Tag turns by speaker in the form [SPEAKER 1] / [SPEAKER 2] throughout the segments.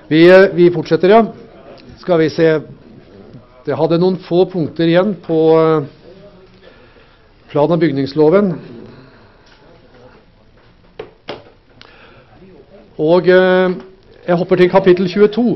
[SPEAKER 1] Vi fortsetter, ja. Skal vi se. Det hadde noen få punkter igjen på plan- og bygningsloven. Og jeg hopper til kapittel 22.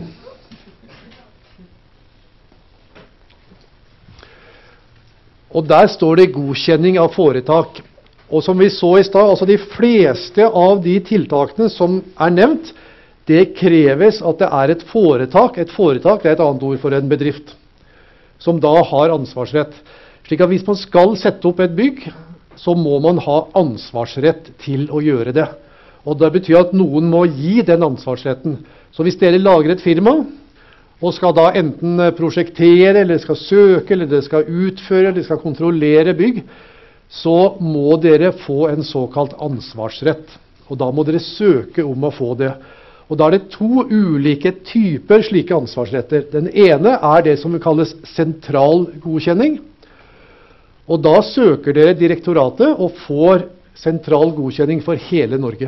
[SPEAKER 1] Og der står det godkjenning av foretak. Og som vi så i stad, altså de fleste av de tiltakene som er nevnt, det kreves at det er et foretak. Et foretak det er et annet ord for en bedrift, som da har ansvarsrett. Slik at hvis man skal sette opp et bygg, så må man ha ansvarsrett til å gjøre det. Og det betyr at noen må gi den ansvarsretten. Så hvis dere lager et firma, og skal da enten prosjektere, eller skal søke, eller dere skal utføre, eller skal kontrollere bygg, så må dere få en såkalt ansvarsrett. Og da må dere søke om å få det. Og da er det to ulike typer slike ansvarsretter. Den ene er det som kalles sentral godkjenning. Og da søker dere direktoratet og får sentral godkjenning for hele Norge.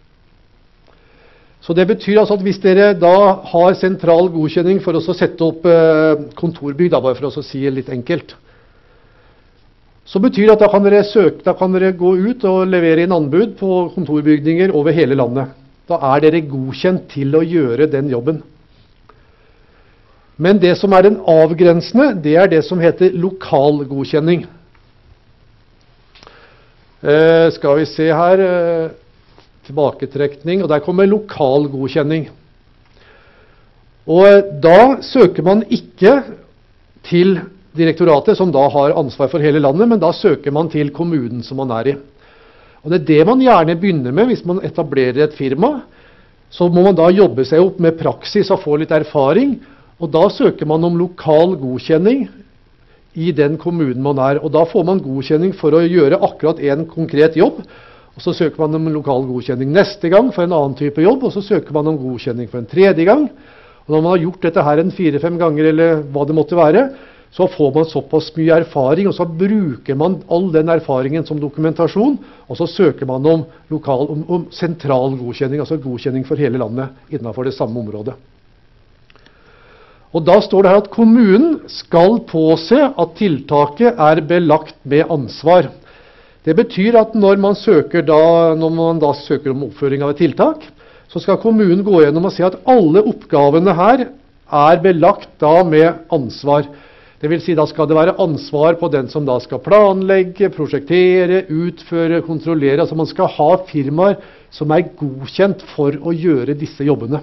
[SPEAKER 1] Så det betyr altså at hvis dere da har sentral godkjenning for å sette opp kontorbygg, da bare for å si det litt enkelt, så betyr det at da kan dere gå ut og levere inn anbud på kontorbygninger over hele landet. Da er dere godkjent til å gjøre den jobben. Men det som er den avgrensende, det er det som heter lokal godkjenning. Skal vi se her, tilbaketrekning, og der kommer lokal godkjenning. Og da søker man ikke til direktoratet, som da har ansvar for hele landet, men da søker man til kommunen som man er i. Og det er det man gjerne begynner med hvis man etablerer et firma. Så må man da jobbe seg opp med praksis og få litt erfaring, og da søker man om lokal godkjenning i den kommunen man er. Og da får man godkjenning for å gjøre akkurat en konkret jobb, og så søker man om lokal godkjenning neste gang for en annen type jobb, og så søker man om godkjenning for en tredje gang. Og når man har gjort dette her en 4-5 ganger, eller hva det måtte være, så får man såpass mye erfaring, og så bruker man all den erfaringen som dokumentasjon, og så søker man om sentral godkjenning, altså godkjenning for hele landet innenfor det samme området. Og da står det her at kommunen skal påse at tiltaket er belagt med ansvar. Det betyr at når man da søker om oppføring av et tiltak, så skal kommunen gå gjennom og se at alle oppgavene her er belagt da med ansvar. Det vil si da skal det være ansvar på den som da skal planlegge, prosjektere, utføre, kontrollere. Altså man skal ha firmaer som er godkjent for å gjøre disse jobbene.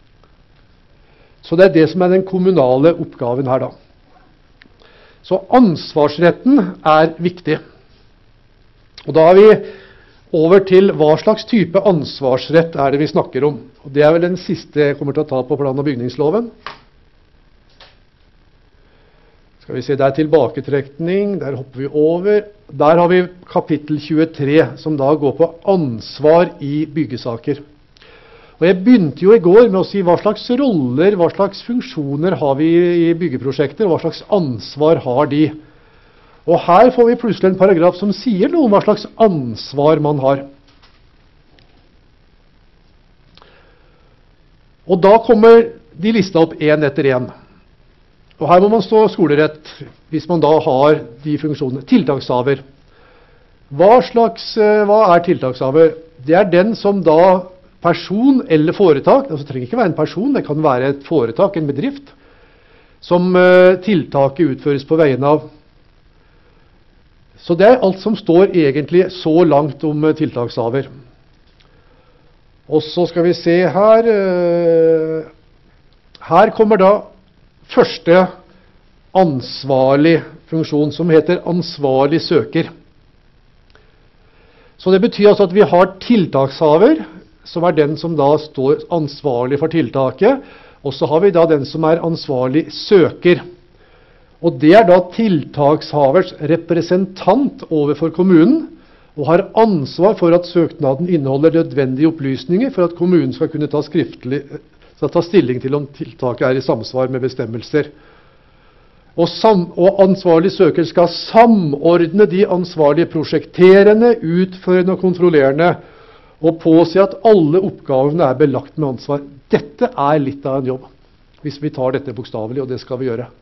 [SPEAKER 1] Så det er det som er den kommunale oppgaven her da. Så ansvarsretten er viktig. Og da er vi over til hva slags type ansvarsrett er det vi snakker om. Og det er vel den siste jeg kommer til å ta på plan- og bygningsloven. Skal vi se, det er tilbaketrekning, der hopper vi over. Der har vi kapittel 23, som da går på ansvar i byggesaker. Og jeg begynte jo i går med å si hva slags roller, hva slags funksjoner har vi i byggeprosjekter, og hva slags ansvar har de. Og her får vi plutselig en paragraf som sier noe om hva slags ansvar man har. Og da kommer de lista opp en etter en. Og her må man stå skolerett hvis man da har de funksjonene. Tiltakshaver. Hva er tiltakshaver? Det er den som da person eller foretak, altså det trenger ikke være en person, det kan være et foretak, en bedrift, som tiltaket utføres på vegne av. Så det er alt som står egentlig så langt om tiltakshaver. Og så skal vi se her. Her kommer da første ansvarlig funksjon, som heter ansvarlig søker. Så det betyr altså at vi har tiltakshaver, som er den som da står ansvarlig for tiltaket, og så har vi da den som er ansvarlig søker. Og det er da tiltakshavers representant overfor kommunen, og har ansvar for at søknaden inneholder nødvendige opplysninger for at kommunen skal kunne ta stilling til om tiltaket er i samsvar med bestemmelser. Og ansvarlig søker skal samordne de ansvarlige prosjekterende, utførende og kontrollerende, og påse at alle oppgavene er belagt med ansvar. Dette er litt av en jobb, hvis vi tar dette bokstavelig, og det skal vi gjøre.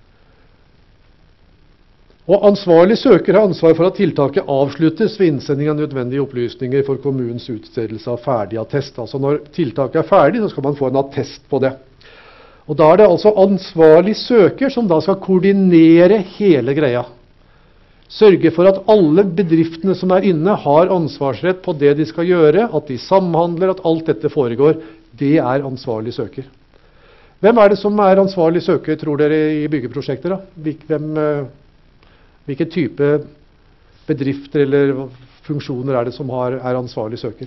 [SPEAKER 1] Og ansvarlig søker har ansvar for at tiltaket avsluttes ved innsending av nødvendige opplysninger for kommunens utstedelse av ferdig attest. Altså når tiltaket er ferdig, så skal man få en attest på det. Og da er det altså ansvarlig søker som da skal koordinere hele greia. Sørge for at alle bedriftene som er inne har ansvarsrett på det de skal gjøre, at de samhandler, at alt dette foregår. Det er ansvarlig søker. Hvem er det som er ansvarlig søker, tror dere, i byggeprosjekter? Hvilken type bedrifter eller funksjoner er det som er ansvarlig søker?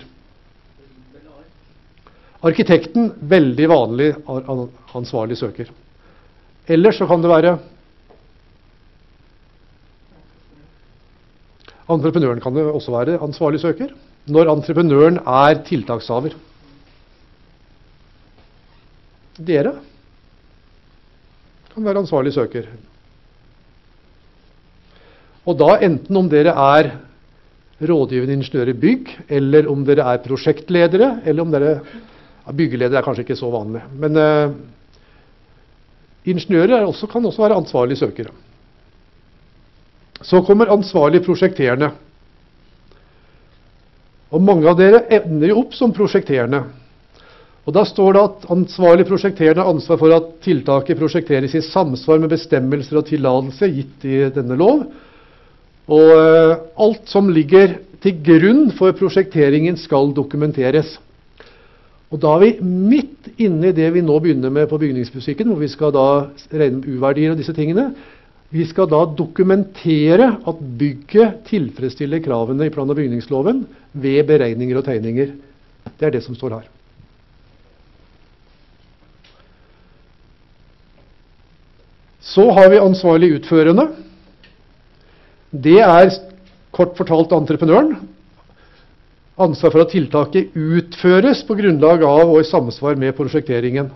[SPEAKER 1] Arkitekten, veldig vanlig ansvarlig søker. Ellers så kan det være entreprenøren kan det også være ansvarlig søker, når entreprenøren er tiltakshaver. Dere kan være ansvarlig søker. Og da enten om dere er rådgivende ingeniører i bygg, eller om dere er prosjektledere, eller om dere byggeledere er kanskje ikke så vanlig. Men ingeniører kan også være ansvarlig søkere. Så kommer ansvarlig prosjekterende. Og mange av dere ender jo opp som prosjekterende. Og da står det at ansvarlig prosjekterende har ansvar for at tiltaket prosjekteres i samsvar med bestemmelser og tillatelse gitt i denne lov. Og alt som ligger til grunn for prosjekteringen skal dokumenteres. Og da er vi midt inne i det vi nå begynner med på bygningsfysikken, hvor vi skal da regne med U-verdier og disse tingene. Vi skal da dokumentere at bygget tilfredsstiller kravene i plan- og bygningsloven ved beregninger og tegninger. Det er det som står her. Så har vi ansvarlig utførende. Det er kort fortalt entreprenøren. Ansvar for at tiltaket utføres på grunnlag av og i samsvar med prosjekteringen.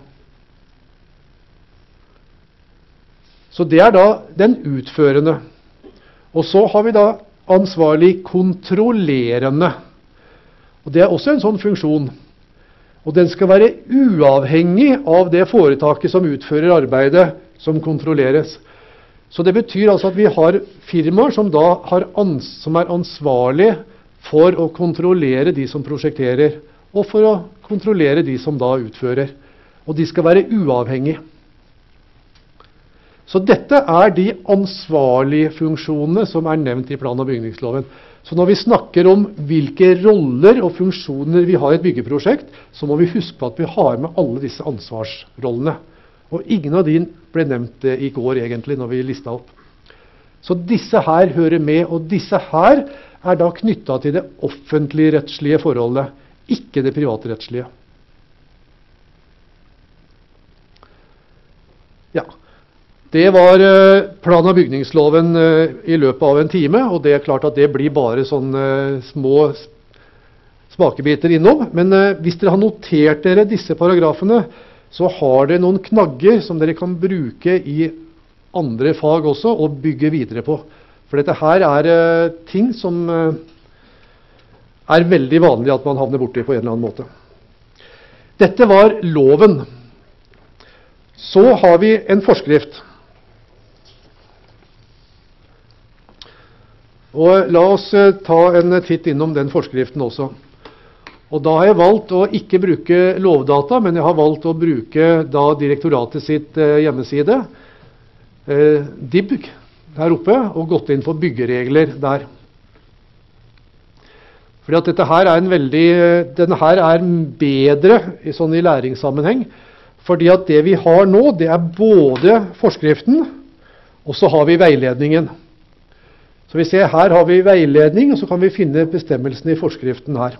[SPEAKER 1] Så det er da den utførende. Og så har vi da ansvarlig kontrollerende. Og det er også en sånn funksjon. Og den skal være uavhengig av det foretaket som utfører arbeidet som kontrolleres. Så det betyr altså at vi har firmaer som da som er ansvarlig for å kontrollere de som prosjekterer, og for å kontrollere de som da utfører. Og de skal være uavhengige. Så dette er de ansvarlige funksjonene som er nevnt i plan- og bygningsloven. Så når vi snakker om hvilke roller og funksjoner vi har i et byggeprosjekt, så må vi huske på at vi har med alle disse ansvarsrollene. Og ingen av de ble nevnt i går egentlig, når vi listet opp. Så disse her hører med, og disse her er da knyttet til det offentlig-rettslige forholdet, ikke det privatrettslige. Ja. Det var plan- og bygningsloven i løpet av en time, og det er klart at det blir bare sånne små smakebiter innom. Men hvis dere har notert dere disse paragrafene, så har dere noen knagger som dere kan bruke i andre fag også, og bygge videre på. For dette her er ting som er veldig vanlig at man havner borti på en eller annen måte. Dette var loven. Så har vi en forskrift. Og la oss ta en titt innom den forskriften også. Og da har jeg valgt å ikke bruke lovdata, men jeg har valgt å bruke da direktoratet sitt hjemmeside, DIBG, her oppe, og gått inn for byggeregler der. Fordi at dette her er denne her er bedre sånn i læringssammenheng, fordi at det vi har nå, det er både forskriften, og så har vi veiledningen. Så vi ser her har vi veiledning, og så kan vi finne bestemmelsene i forskriften her.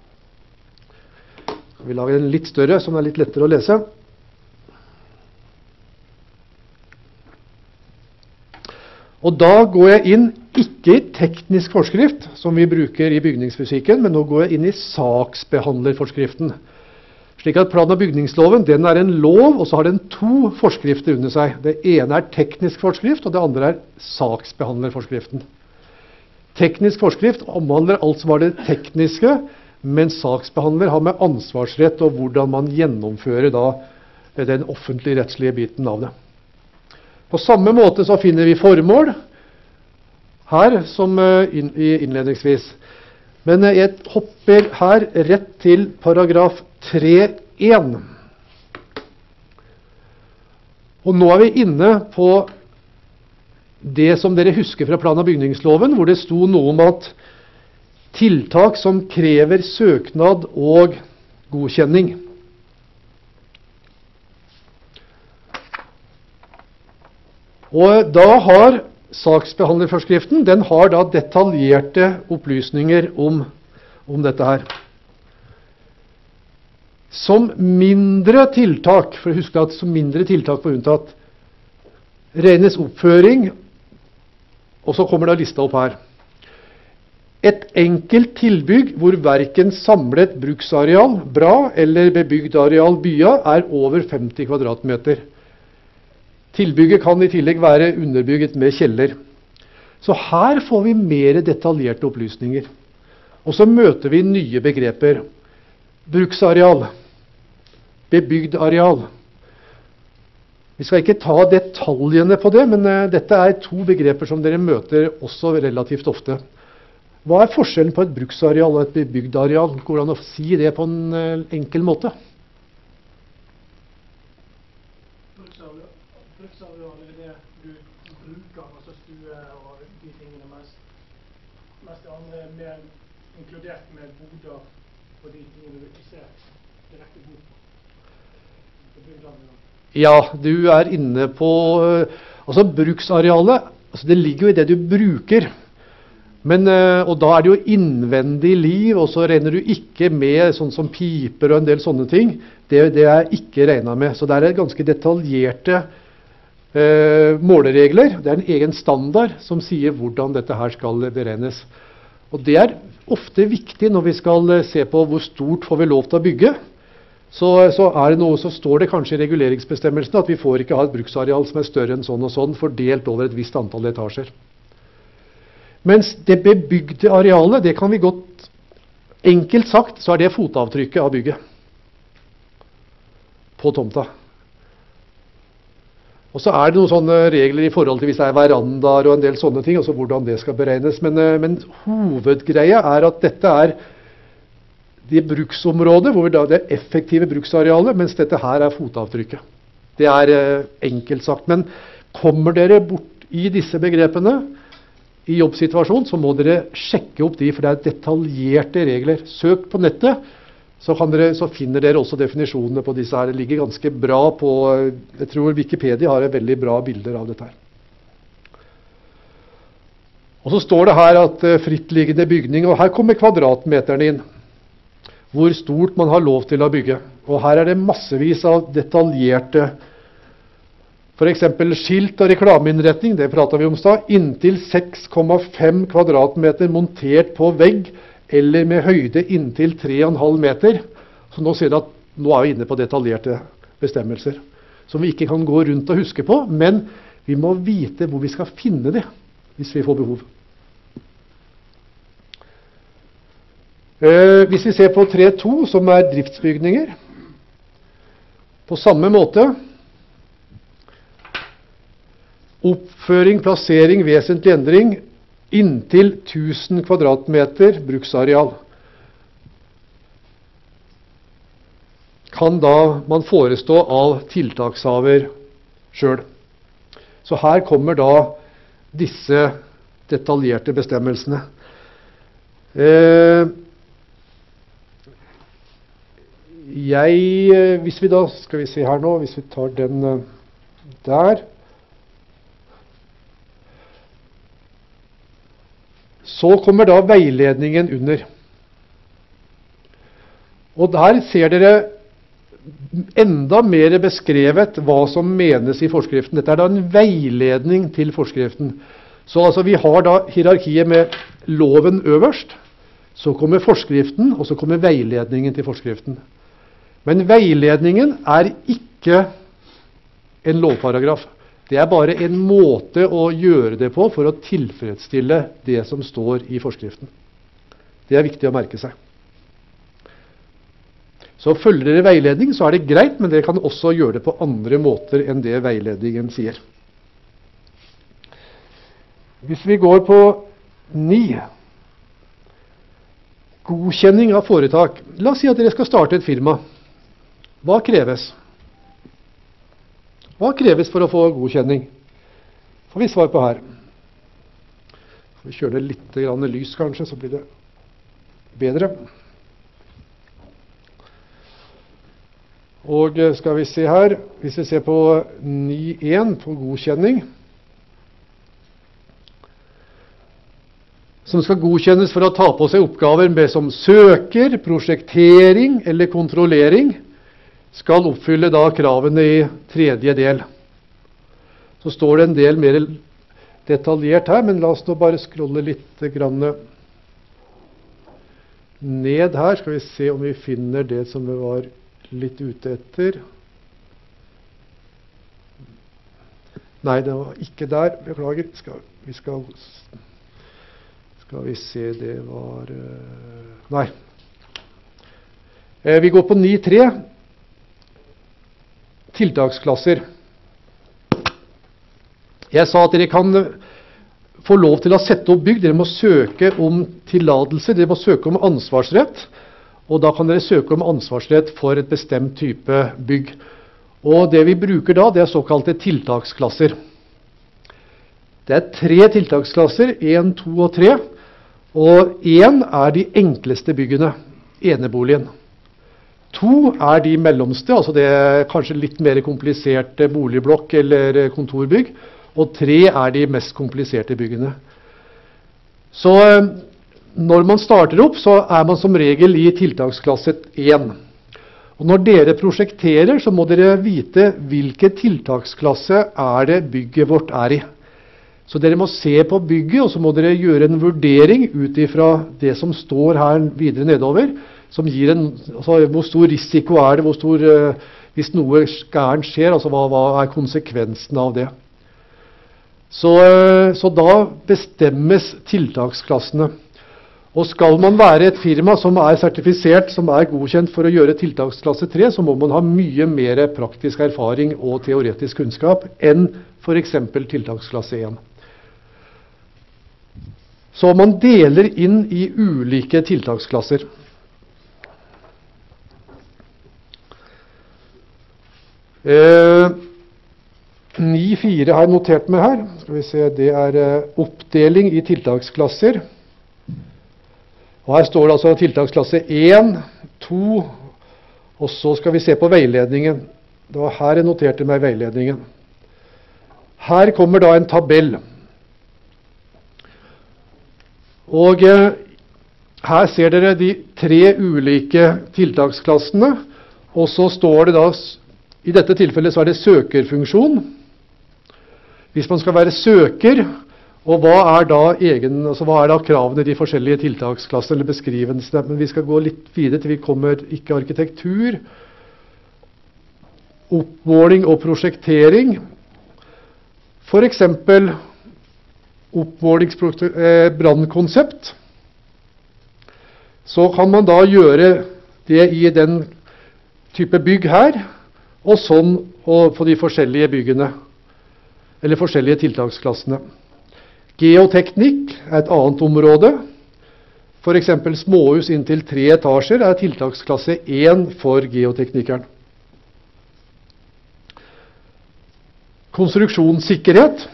[SPEAKER 1] Vi lager den litt større, som er litt lettere å lese. Og da går jeg inn, ikke i teknisk forskrift, som vi bruker i bygningsfysikken, men nå går jeg inn i saksbehandlerforskriften. Slik at plan- og bygningsloven, den er en lov, og så har den to forskrifter under seg. Det ene er teknisk forskrift, og det andre er saksbehandlerforskriften. Teknisk forskrift omhandler alt som var det tekniske mens saksbehandler har med ansvarsrett og hvordan man gjennomfører da den offentlige rettslige biten av det. På samme måte så finner vi formål her som innledningsvis. Men jeg hopper her rett til paragraf 3.1. Og nå er vi inne på det som dere husker fra plan- og bygningsloven, hvor det sto noe om at tiltak som krever søknad og godkjenning. Og da har saksbehandlerforskriften, den har da detaljerte opplysninger om dette her. Som mindre tiltak, for husk at som mindre tiltak var unntatt, regnes oppføring, og så kommer da lista opp her. Et enkelt tilbygg hvor hverken samlet bruksareal, bra, eller bebygd areal, bya, er over 50 kvadratmeter. Tilbygget kan i tillegg være underbygget med kjeller. Så her får vi mer detaljerte opplysninger. Og så møter vi nye begreper. Bruksareal, bebygd areal. Vi skal ikke ta detaljene på det, men dette er to begreper som dere møter også relativt ofte. Hva er forskjellen på et bruksareal og et bebygd areal? Hvordan å si det på en enkel måte?
[SPEAKER 2] Bruksareal er det du bruker, altså stue og de tingene, mens det andre er mer inkludert med boder og de tingene du ikke ser direkte bort på.
[SPEAKER 1] Ja, du er inne på altså bruksarealet, altså det ligger jo i det du bruker. Men, og da er det jo innvendig liv, og så regner du ikke med sånn som piper og en del sånne ting. Det er ikke regnet med. Så det er ganske detaljerte måleregler. Det er en egen standard som sier hvordan dette her skal beregnes. Og det er ofte viktig når vi skal se på hvor stort får vi lov til å bygge. Så er det noe, så står det kanskje i reguleringsbestemmelsen at vi får ikke ha et bruksareal som er større enn sånn og sånn, fordelt over et visst antall etasjer. Mens det bebygde arealet, det kan vi godt, enkelt sagt, så er det fotavtrykket av bygget på tomta. Og så er det noen sånne regler i forhold til hvis det er verandaer og en del sånne ting, altså hvordan det skal beregnes. Men hovedgreia er at dette er det bruksområdet, hvor det er effektive bruksarealet, mens dette her er fotavtrykket. Det er enkelt sagt. Men kommer dere bort i disse begrepene i jobbsituasjonen, så må dere sjekke opp de, for det er detaljerte regler. Søk på nettet, så finner dere også definisjonene på disse her. Det ligger ganske bra på, jeg tror Wikipedia har et veldig bra bilder av dette her. Og så står det her at frittliggende bygning, og her kommer kvadratmeterne inn. Hvor stort man har lov til å bygge. Og her er det massevis av detaljerte, for eksempel skilt og reklameinnretning, det pratet vi om stad, inntil 6,5 kvadratmeter montert på vegg, eller med høyde inntil 3,5 meter. Så nå ser du at nå er vi inne på detaljerte bestemmelser, som vi ikke kan gå rundt og huske på, men vi må vite hvor vi skal finne det, hvis vi får behov. Hvis vi ser på 3.2, som er driftsbygninger, på samme måte, oppføring, plassering, vesentlig endring, inntil 1000 kvadratmeter bruksareal, kan da man forestå av tiltakshaver selv. Så her kommer da disse detaljerte bestemmelsene. Hvis vi da, skal vi se her nå, hvis vi tar den der, så kommer da veiledningen under. Og der ser dere enda mer beskrevet hva som menes i forskriften. Dette er da en veiledning til forskriften. Så altså vi har da hierarkiet med loven øverst, så kommer forskriften, og så kommer veiledningen til forskriften. Men veiledningen er ikke en lovparagraf. Det er bare en måte å gjøre det på for å tilfredsstille det som står i forskriften. Det er viktig å merke seg. Så følger dere veiledning, så er det greit, men dere kan også gjøre det på andre måter enn det veiledningen sier. Hvis vi går på 9, godkjenning av foretak. La oss si at dere skal starte et firma. Hva kreves? Hva kreves for å få godkjenning? Får vi svar på her. Får vi kjøre litt lys kanskje, så blir det bedre. Og skal vi se her, hvis vi ser på 9.1 på godkjenning, som skal godkjennes for å ta på seg oppgaver med som søker, prosjektering eller kontrollering, skal oppfylle da kravene i 3. del. Så står det en del mer detaljert her, men la oss nå bare scrolle litt grann ned her. Skal vi se om vi finner det som vi var litt ute etter. Nei, det var ikke der. Beklager. Skal vi se, det var nei. Vi går på 9.3. Tiltaksklasser. Jeg sa at dere kan få lov til å sette opp bygg. Dere må søke om tillatelse. Dere må søke om ansvarsrett. Og da kan dere søke om ansvarsrett for et bestemt type bygg. Og det vi bruker da, det er såkalte tiltaksklasser. Det er 3 tiltaksklasser, 1, 2 og 3. Og 1 er de enkleste byggene, eneboligen. 2 er de mellomste, altså det er kanskje litt mer kompliserte boligblokk eller kontorbygg. Og 3 er de mest kompliserte byggene. Så når man starter opp, så er man som regel i tiltaksklasse 1. Og når dere prosjekterer, så må dere vite hvilken tiltaksklasse er det bygget vårt er i. Så dere må se på bygget, og så må dere gjøre en vurdering ut ifra det som står her videre nedover, som gir altså hvor stor risiko er det, hvor stor, hvis noe gærent skjer, altså hva er konsekvensen av det. Så da bestemmes tiltaksklassene. Og skal man være et firma som er sertifisert, som er godkjent for å gjøre tiltaksklasse 3, så må man ha mye mer praktisk erfaring og teoretisk kunnskap enn for eksempel tiltaksklasse 1. Så man deler inn i ulike tiltaksklasser. Eh, 9.4 har jeg notert meg her. Skal vi se, det er oppdeling i tiltaksklasser. Og her står det altså tiltaksklasse 1, 2, og så skal vi se på veiledningen. Det var her jeg noterte meg veiledningen. Her kommer da en tabell. Og her ser dere de 3 ulike tiltaksklassene, og så står det da, i dette tilfellet så er det søkerfunksjon. Hvis man skal være søker, og hva er da kravene i de forskjellige tiltaksklassene eller beskrivelsene? Men vi skal gå litt videre til vi kommer ikke arkitektur, oppmåling og prosjektering. For eksempel brannkonsept. Så kan man da gjøre det i den type bygg her, og sånn og på de forskjellige byggene, eller forskjellige tiltaksklassene. Geoteknikk er et annet område. For eksempel småhus inntil 3 etasjer er tiltaksklasse 1 for geoteknikeren. Konstruksjonssikkerhet.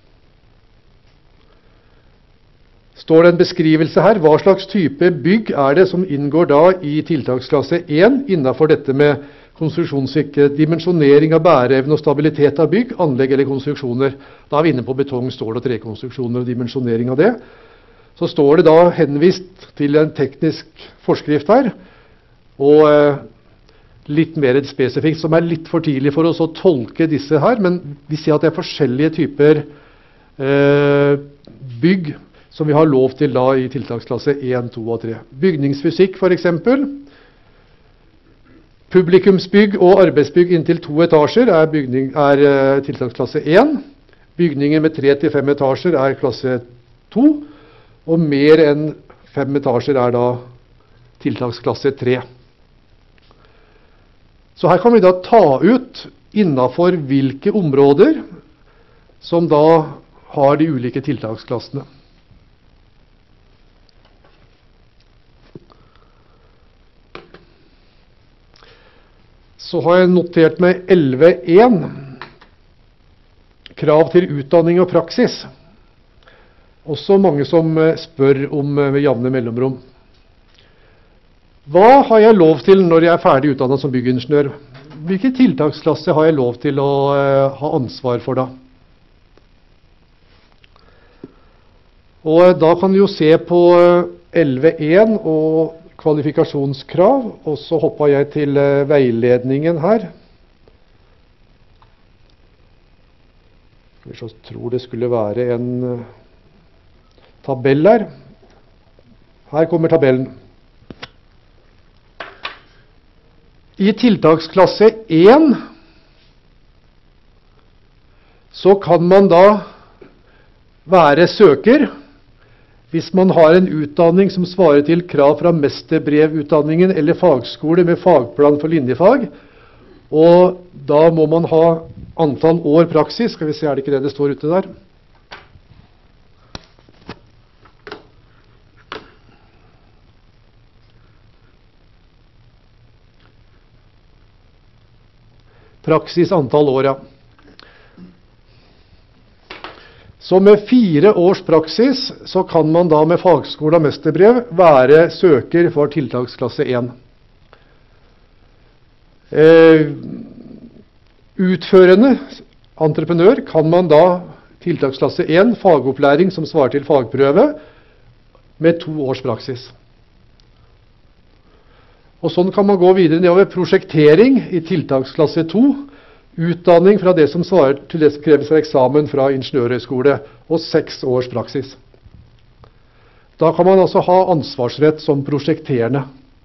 [SPEAKER 1] Står det en beskrivelse her. Hva slags type bygg er det som inngår da i tiltaksklasse 1 innenfor dette med konstruksjonssikkerhet, dimensjonering av bæreevne og stabilitet av bygg, anlegg eller konstruksjoner. Da er vi inne på betong, stål og trekonstruksjoner og dimensjonering av det. Så står det da henvist til en teknisk forskrift her, og litt mer spesifikt, som er litt for tidlig for oss å tolke disse her, men vi ser at det er forskjellige typer bygg som vi har lov til da i tiltaksklasse 1, 2 og 3. Bygningsfysikk for eksempel. Publikumsbygg og arbeidsbygg inntil 2 etasjer er tiltaksklasse 1. Bygninger med 3-5 etasjer er klasse 2. Og mer enn 5 etasjer er da tiltaksklasse 3. Så her kan vi da ta ut innenfor hvilke områder som da har de ulike tiltaksklassene. Så har jeg notert meg 11.1, krav til utdanning og praksis. Også mange som spør om med jevne mellomrom. Hva har jeg lov til når jeg er ferdig utdannet som byggingeniør? Hvilke tiltaksklasse har jeg lov til å ha ansvar for da? Og da kan vi jo se på 11.1 og kvalifikasjonskrav, og så hopper jeg til veiledningen her. Jeg tror det skulle være en tabell her. Her kommer tabellen. I tiltaksklasse 1 så kan man da være søker hvis man har en utdanning som svarer til krav fra mesterbrevutdanningen eller fagskole med fagplan for linjefag. Og da må man ha antall år praksis. Skal vi se, er det ikke det det står ute der? Praksis antall år, ja. Så med 4 års praksis så kan man da med fagskole og mesterbrev være søker for tiltaksklasse 1. Utførende entreprenør kan man da tiltaksklasse 1, fagopplæring som svarer til fagprøve, med 2 års praksis. Og sånn kan man gå videre nedover prosjektering i tiltaksklasse 2, utdanning fra det som svarer til det som kreves for eksamen fra ingeniørhøgskole, og 6 års praksis. Da kan man altså ha ansvarsrett som prosjekterende.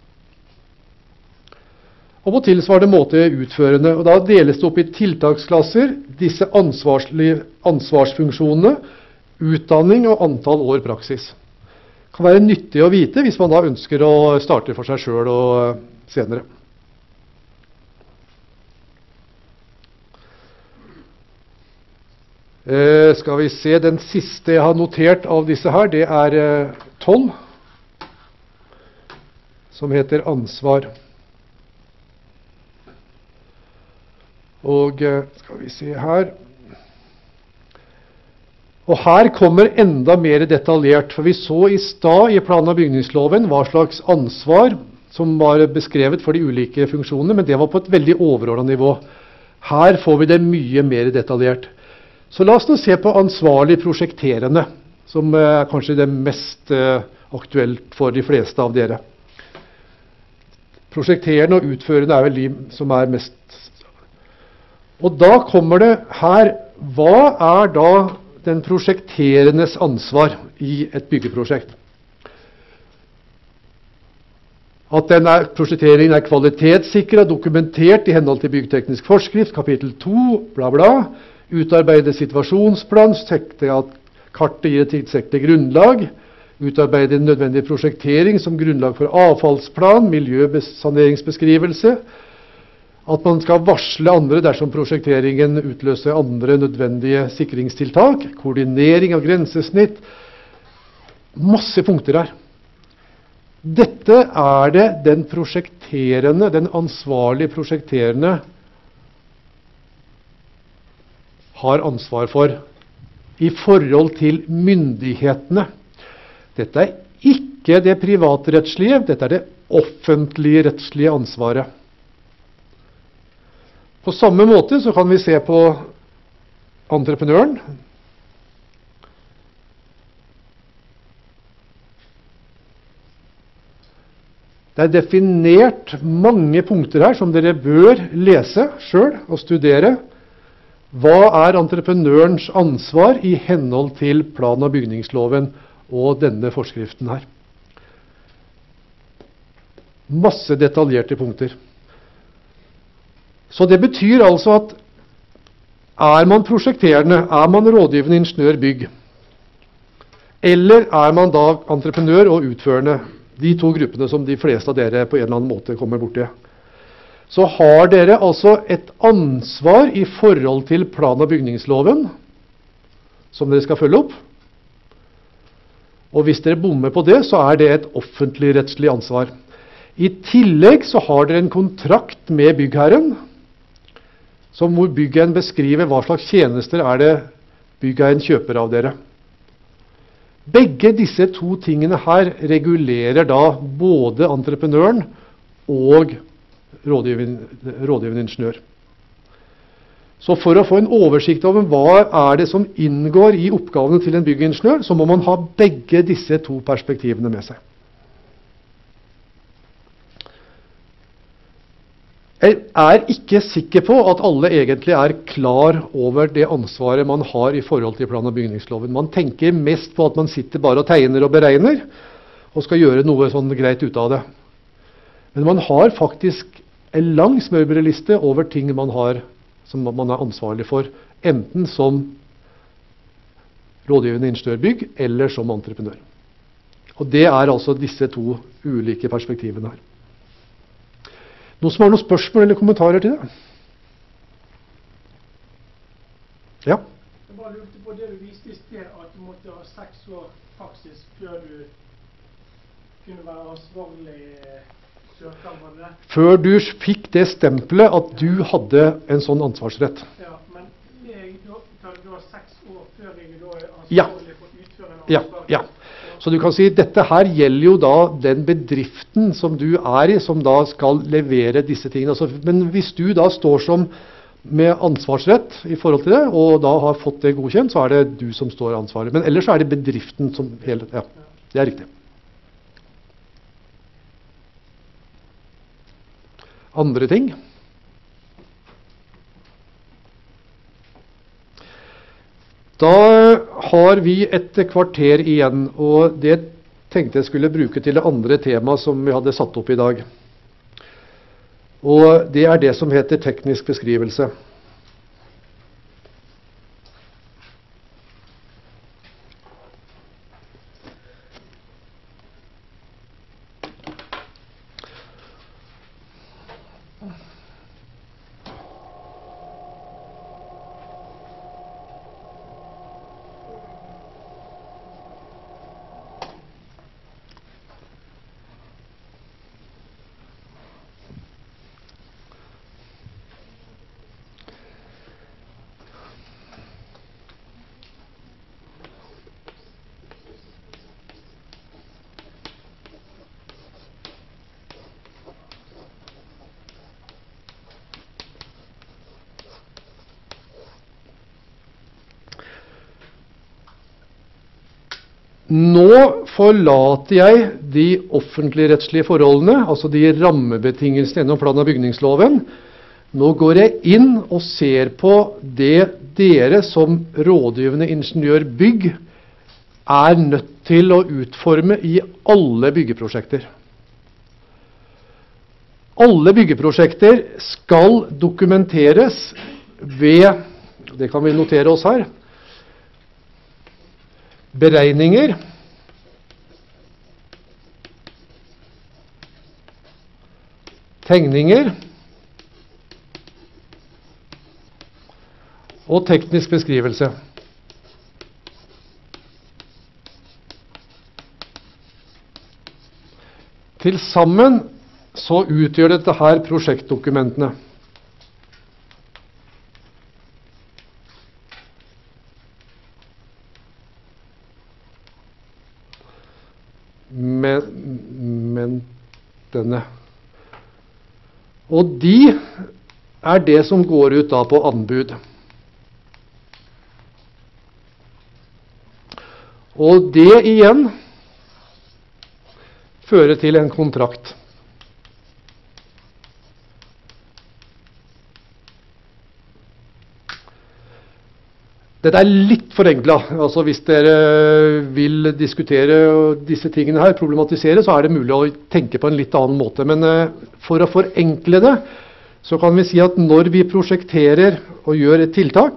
[SPEAKER 1] Og på tilsvarende måte utførende. Og da deles det opp i tiltaksklasser, disse ansvarsfunksjonene, utdanning og antall år praksis. Det kan være nyttig å vite hvis man da ønsker å starte for seg selv og senere. Skal vi se, den siste jeg har notert av disse her, det er 12, som heter ansvar. Og skal vi se her. Og her kommer enda mer detaljert, for vi så i stad i plan- og bygningsloven hva slags ansvar som var beskrevet for de ulike funksjonene, men det var på et veldig overordnet nivå. Her får vi det mye mer detaljert. Så la oss nå se på ansvarlig prosjekterende, som er kanskje det mest aktuelt for de fleste av dere. Prosjekterende og utførende er vel de som er mest. Og da kommer det her, hva er da den prosjekterendes ansvar i et byggeprosjekt? At prosjekteringen er kvalitetssikret og dokumentert i henhold til byggteknisk forskrift, kapittel 2, bla bla. Utarbeide situasjonsplan, sikte at kartet gir et tilstrekkelig grunnlag. Utarbeide nødvendig prosjektering som grunnlag for avfallsplan, miljøsaneringsbeskrivelse. At man skal varsle andre dersom prosjekteringen utløser andre nødvendige sikringstiltak. Koordinering av grensesnitt. Masse punkter her. Dette er det den prosjekterende, den ansvarlige prosjekterende, har ansvar for i forhold til myndighetene. Dette er ikke det privatrettslige, dette er det offentlige rettslige ansvaret. På samme måte så kan vi se på entreprenøren. Det er definert mange punkter her som dere bør lese selv og studere. Hva er entreprenørens ansvar i henhold til plan- og bygningsloven og denne forskriften her? Masse detaljerte punkter. Så det betyr altså at er man prosjekterende, er man rådgivende ingeniør bygg, eller er man da entreprenør og utførende, de to gruppene som de fleste av dere på en eller annen måte kommer borti, så har dere altså et ansvar i forhold til plan- og bygningsloven, som dere skal følge opp. Og hvis dere bommer på det, så er det et offentligrettslig ansvar. I tillegg så har dere en kontrakt med byggherren, hvor byggherren beskriver hva slags tjenester er det byggherren kjøper av dere. Begge disse to tingene her regulerer da både entreprenøren og rådgivende ingeniør. Så for å få en oversikt over hva er det som inngår i oppgavene til en byggingeniør, så må man ha begge disse to perspektivene med seg. Jeg er ikke sikker på at alle egentlig er klar over det ansvaret man har i forhold til plan- og bygningsloven. Man tenker mest på at man sitter bare og tegner og beregner, og skal gjøre noe sånn greit ut av det. Men man har faktisk en lang smørbrødliste over ting man har, som man er ansvarlig for, enten som rådgivende ingeniørbygg eller som entreprenør. Og det er altså disse to ulike perspektivene her. Noen som har noen spørsmål eller kommentarer til det? Ja?
[SPEAKER 2] Jeg bare lurte på det du viste i sted, at du måtte ha 6 år praksis før du kunne være ansvarlig søker, var det?
[SPEAKER 1] Før du fikk det stempelet at du hadde en sånn ansvarsrett.
[SPEAKER 2] Ja, men tar det da 6 år før jeg da er ansvarlig
[SPEAKER 1] Ja.
[SPEAKER 2] for å utføre en
[SPEAKER 1] Ja,
[SPEAKER 2] ansvar?
[SPEAKER 1] ja. Så du kan si dette her gjelder jo da den bedriften som du er i, som da skal levere disse tingene. Altså, men hvis du da står som med ansvarsrett i forhold til det, og da har fått det godkjent, så er det du som står ansvaret. Men ellers er det bedriften som hele... Ja, det er riktig. Andre ting? Da har vi et kvarter igjen, og det tenkte jeg skulle bruke til det andre temaet som vi hadde satt opp i dag. Og det er det som heter teknisk beskrivelse. Nå forlater jeg de offentligrettslige forholdene, altså de rammebetingelsene gjennom plan- og bygningsloven. Nå går jeg inn og ser på det dere som rådgivende ingeniørbygg er nødt til å utforme i alle byggeprosjekter. Alle byggeprosjekter skal dokumenteres ved, det kan vi notere oss her, beregninger, tegninger og teknisk beskrivelse. Til sammen så utgjør dette her prosjektdokumentene. Men denne. Og de er det som går ut da på anbud. Og det igjen fører til en kontrakt. Dette er litt forenklet. Altså hvis dere vil diskutere disse tingene her, problematisere, så er det mulig å tenke på en litt annen måte. Men for å forenkle det, så kan vi si at når vi prosjekterer og gjør et tiltak,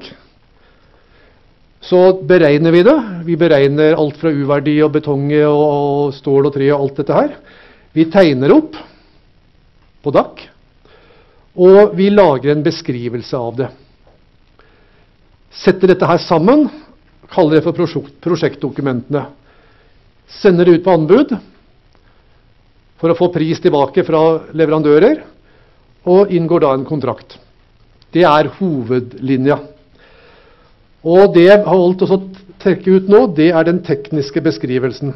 [SPEAKER 1] så beregner vi det. Vi beregner alt fra U-verdi og betong og stål og tre og alt dette her. Vi tegner opp på DAC. og vi lager en beskrivelse av det. Setter dette her sammen, kaller det for prosjektdokumentene. Sender det ut på anbud for å få pris tilbake fra leverandører, og inngår da en kontrakt. Det er hovedlinja. Og det jeg har holdt oss å trekke ut nå, det er den tekniske beskrivelsen.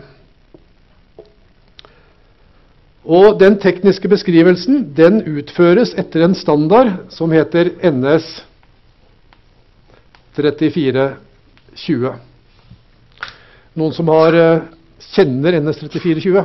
[SPEAKER 1] Og den tekniske beskrivelsen, den utføres etter en standard som heter NS 3420. Noen som kjenner NS 3420?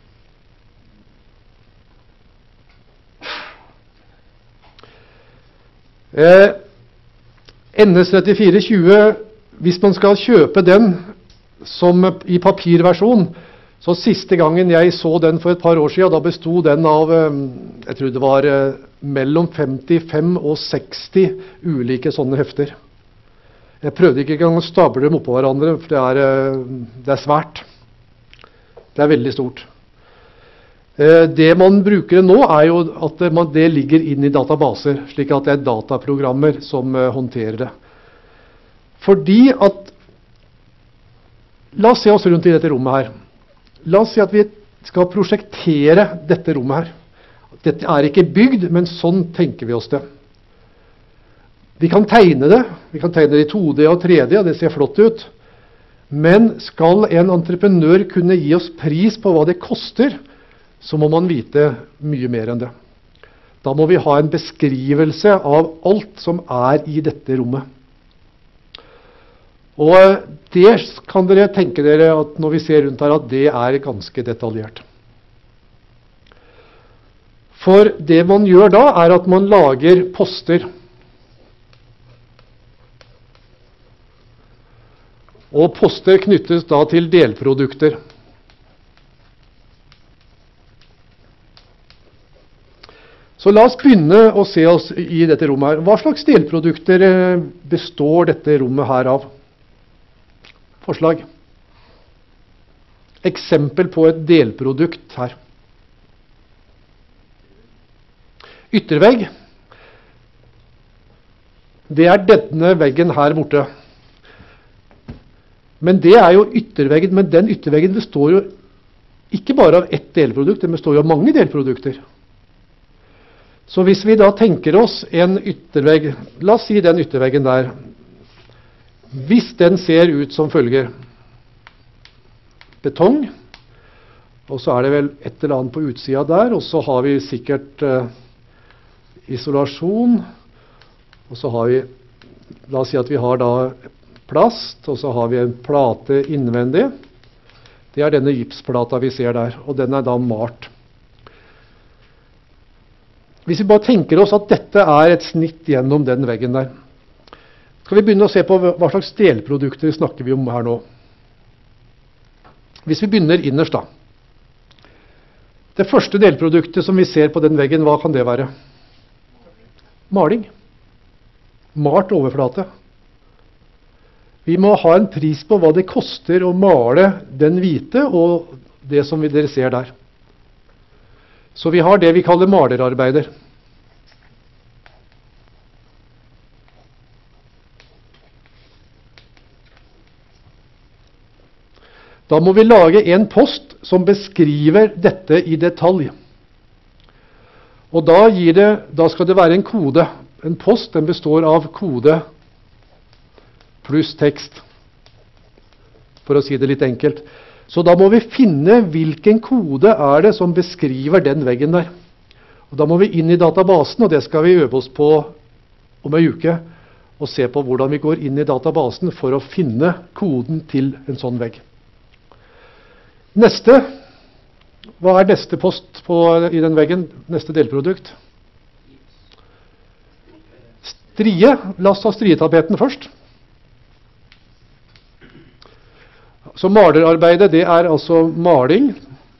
[SPEAKER 1] NS 3420, hvis man skal kjøpe den som i papirversjon, så siste gangen jeg så den for et par år siden, da bestod den av, jeg tror det var mellom 55 og 60 ulike sånne hefter. Jeg prøvde ikke engang å stable dem oppå hverandre, for det er svært. Det er veldig stort. Det man bruker nå er jo at det ligger inn i databaser, slik at det er dataprogrammer som håndterer det. Fordi at, la oss se oss rundt i dette rommet her. La oss si at vi skal prosjektere dette rommet her. Dette er ikke bygd, men sånn tenker vi oss det. Vi kan tegne det. Vi kan tegne det i 2D og 3D, og det ser flott ut. Men skal en entreprenør kunne gi oss pris på hva det koster, så må man vite mye mer enn det. Da må vi ha en beskrivelse av alt som er i dette rommet. Og det kan dere tenke dere at når vi ser rundt her, at det er ganske detaljert. For det man gjør da, er at man lager poster. Og poster knyttes da til delprodukter. Så la oss begynne å se oss i dette rommet her. Hva slags delprodukter består dette rommet her av? Forslag. Eksempel på et delprodukt her. Yttervegg. Det er denne veggen her borte. Men det er jo ytterveggen, men den ytterveggen består jo ikke bare av ett delprodukt, den består jo av mange delprodukter. Så hvis vi da tenker oss en yttervegg, la oss si den ytterveggen der, hvis den ser ut som følger: betong, og så er det vel et eller annet på utsida der, og så har vi sikkert isolasjon, og så har vi, la oss si at vi har da plast, og så har vi en plate innvendig. Det er denne gipsplata vi ser der, og den er da malt. Hvis vi bare tenker oss at dette er et snitt gjennom den veggen der, skal vi begynne å se på hva slags delprodukter snakker vi om her nå. Hvis vi begynner innerst da. Det første delproduktet som vi ser på den veggen, hva kan det være? Maling. Malt overflate. Vi må ha en pris på hva det koster å male den hvite og det som dere ser der. Så vi har det vi kaller malerarbeider. Da må vi lage en post som beskriver dette i detalj. Og da skal det være en kode. En post den består av kode pluss tekst, for å si det litt enkelt. Så da må vi finne hvilken kode er det som beskriver den veggen der. Og da må vi inn i databasen, og det skal vi øve oss på om en uke, og se på hvordan vi går inn i databasen for å finne koden til en sånn vegg. Neste, hva er neste post i den veggen? Neste delprodukt? Strie. La oss ta strietapeten først. Så malerarbeidet, det er altså maling,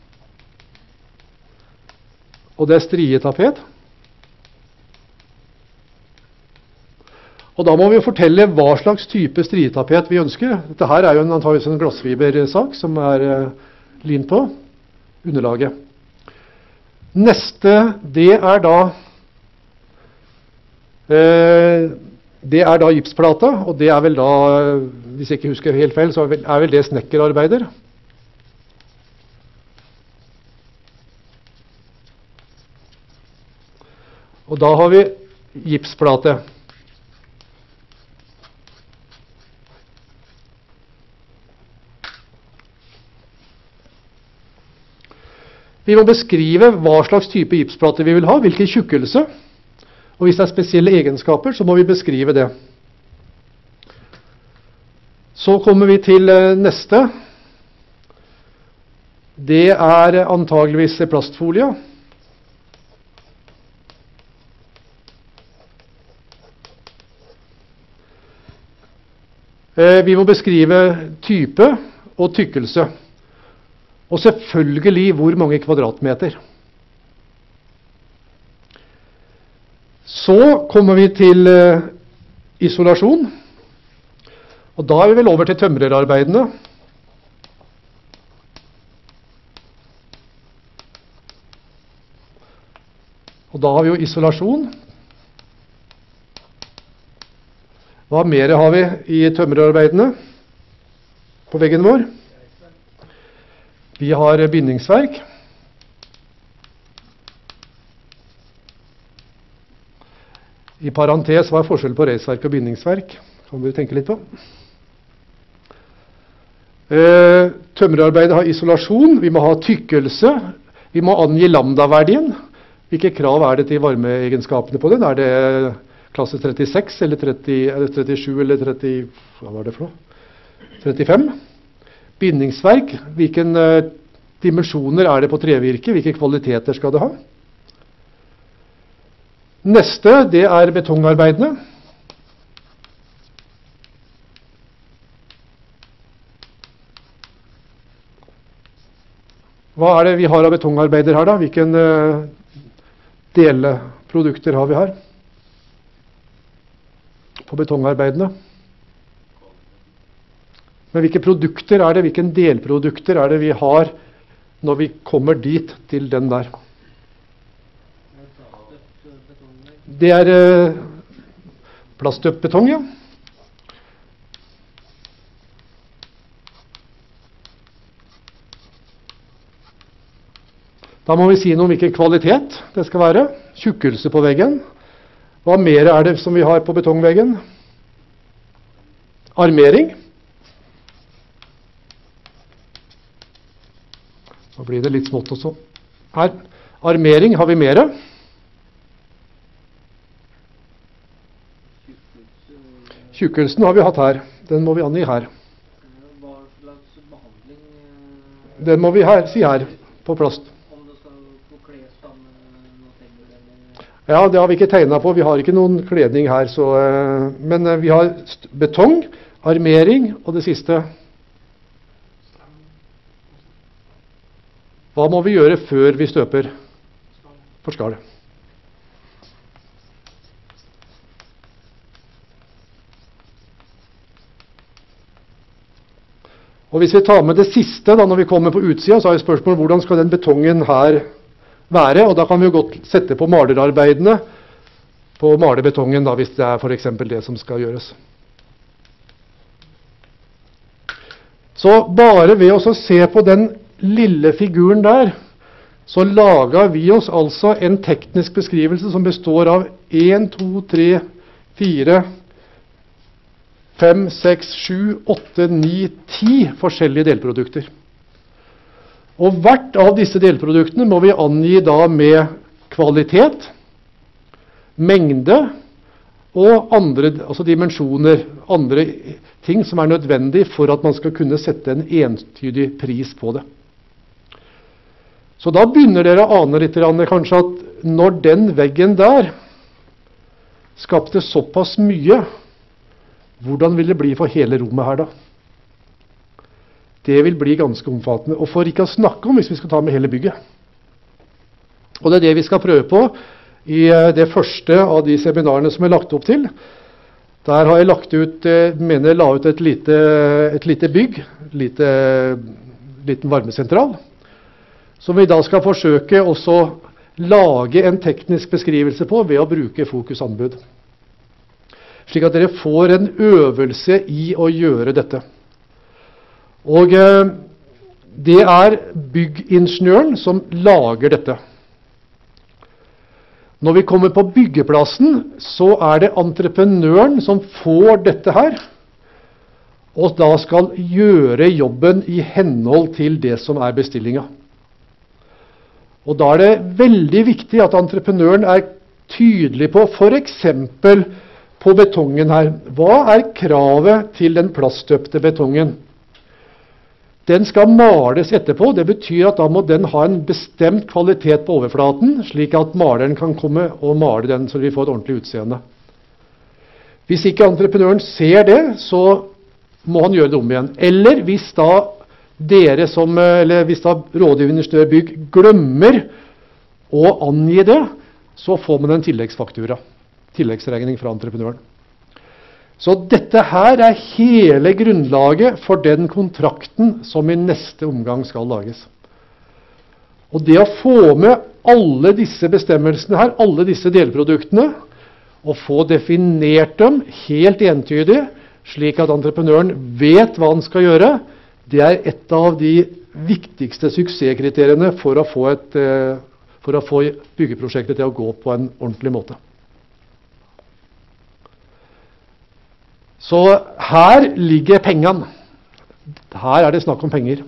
[SPEAKER 1] og det er strietapet. Og da må vi fortelle hva slags type strietapet vi ønsker. Dette her er jo antageligvis en glassfibersak som er limt på underlaget. Neste, det er da Det er da gipsplata, og det er vel da, hvis jeg ikke husker helt feil, så er vel det snekkerarbeider. Og da har vi gipsplate. Vi må beskrive hva slags type gipsplate vi vil ha, hvilken tjukkelse. Og hvis det er spesielle egenskaper, så må vi beskrive det. Så kommer vi til neste. Det er antageligvis plastfolie. Vi må beskrive type og tykkelse. Og selvfølgelig hvor mange kvadratmeter. Så kommer vi til isolasjon. Og da er vi vel over til tømrerarbeidene. Og da har vi jo isolasjon. Hva mer har vi i tømrerarbeidene på veggen vår? Vi har bindingsverk. I parentes, hva er forskjell på reisverk og bindingsverk? Kan vi tenke litt på. Tømrerarbeidet har isolasjon, vi må ha tykkelse, vi må angi lambda-verdien. Hvilke krav er det til varmeegenskapene på den? Er det klasse 36 eller 37 eller 30, hva var det for noe? 35. Bindingsverk, hvilke dimensjoner er det på trevirke, hvilke kvaliteter skal det ha? Neste, det er betongarbeidene. Hva er det vi har av betongarbeider her da? Hvilke delprodukter har vi her på betongarbeidene? Men hvilke produkter er det, hvilke delprodukter er det vi har når vi kommer dit til den der? Det er plaststøpt betong, ja. Da må vi si noe om hvilken kvalitet det skal være. Tjukkelse på veggen. Hva mer er det som vi har på betongveggen? Armering. Da blir det litt smått også. Her. Armering har vi mer. Tjukkelsen har vi hatt her. Den må vi angi her.
[SPEAKER 3] Hva slags behandling?
[SPEAKER 1] Den må vi si her, på plast.
[SPEAKER 3] Om det skal få kles sammen noe tegner eller?
[SPEAKER 1] Ja, det har vi ikke tegnet på. Vi har ikke noen kledning her. Så, men vi har betong, armering og det siste. Hva må vi gjøre før vi støper? Forskallet. Og hvis vi tar med det siste, da, når vi kommer på utsida, så er spørsmålet hvordan skal den betongen her være? Og da kan vi jo godt sette på malerarbeidene på å male betongen, da, hvis det er for eksempel det som skal gjøres. Så bare ved å se på den lille figuren der, så lager vi oss altså en teknisk beskrivelse som består av 1, 2, 3, 4, 5, 6, 7, 8, 9, 10 forskjellige delprodukter. Og hvert av disse delproduktene må vi angi da med kvalitet, mengde og andre, altså dimensjoner, andre ting som er nødvendig for at man skal kunne sette en entydig pris på det. Så da begynner dere å ane litt kanskje at når den veggen der skapte såpass mye, hvordan vil det bli for hele rommet her da? Det vil bli ganske omfattende, og for ikke å snakke om hvis vi skal ta med hele bygget. Og det er det vi skal prøve på i det første av de seminarene som er lagt opp til. Der har jeg lagt ut, la ut et lite bygg, liten varmesentral, som vi da skal forsøke også lage en teknisk beskrivelse på ved å bruke fokusanbud. slik at dere får en øvelse i å gjøre dette. Og det er byggingeniøren som lager dette. Når vi kommer på byggeplassen, så er det entreprenøren som får dette her, og da skal gjøre jobben i henhold til det som er bestillingen. Og da er det veldig viktig at entreprenøren er tydelig på, for eksempel på betongen her. Hva er kravet til den plaststøpte betongen? Den skal males etterpå. Det betyr at da må den ha en bestemt kvalitet på overflaten, slik at maleren kan komme og male den så vi får et ordentlig utseende. Hvis ikke entreprenøren ser det, så må han gjøre det om igjen. Eller hvis da rådgivende ingeniør bygg glemmer å angi det, så får man en tilleggsfaktura, tilleggsregning fra entreprenøren. Så dette her er hele grunnlaget for den kontrakten som i neste omgang skal lages. Og det å få med alle disse bestemmelsene her, alle disse delproduktene, og få definert dem helt entydig, slik at entreprenøren vet hva han skal gjøre, det er et av de viktigste suksesskriteriene for å få byggeprosjektet til å gå på en ordentlig måte. Så her ligger pengene. Her er det snakk om penger.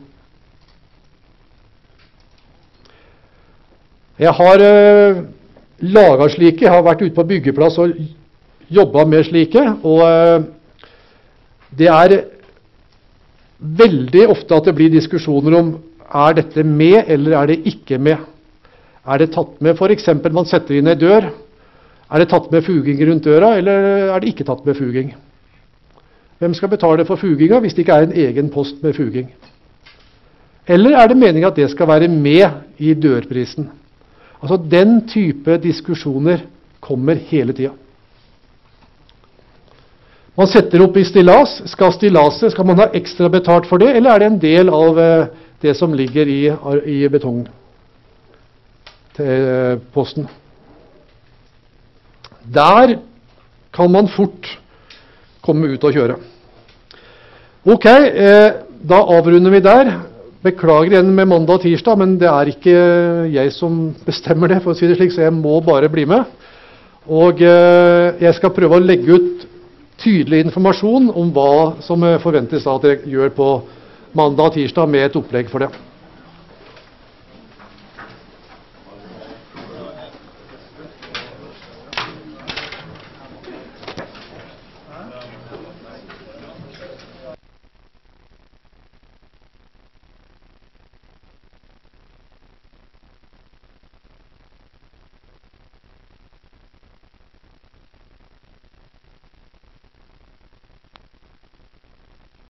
[SPEAKER 1] Jeg har laget slike, jeg har vært ute på byggeplass og jobbet med slike, og det er veldig ofte at det blir diskusjoner om er dette med eller er det ikke med. Er det tatt med, for eksempel man setter inn en dør, er det tatt med fuging rundt døra eller er det ikke tatt med fuging? Hvem skal betale for fuginga hvis det ikke er en egen post med fuging? Eller er det meningen at det skal være med i dørprisen? Altså den type diskusjoner kommer hele tiden. Man setter opp i stillas. Skal man ha ekstra betalt for det, eller er det en del av det som ligger i betongposten? Der kan man fort komme ut og kjøre. Ok, da avrunder vi der. Beklager igjen med mandag og tirsdag, men det er ikke jeg som bestemmer det, for å si det slik, så jeg må bare bli med. Og jeg skal prøve å legge ut tydelig informasjon om hva som forventes at dere gjør på mandag og tirsdag med et opplegg for det.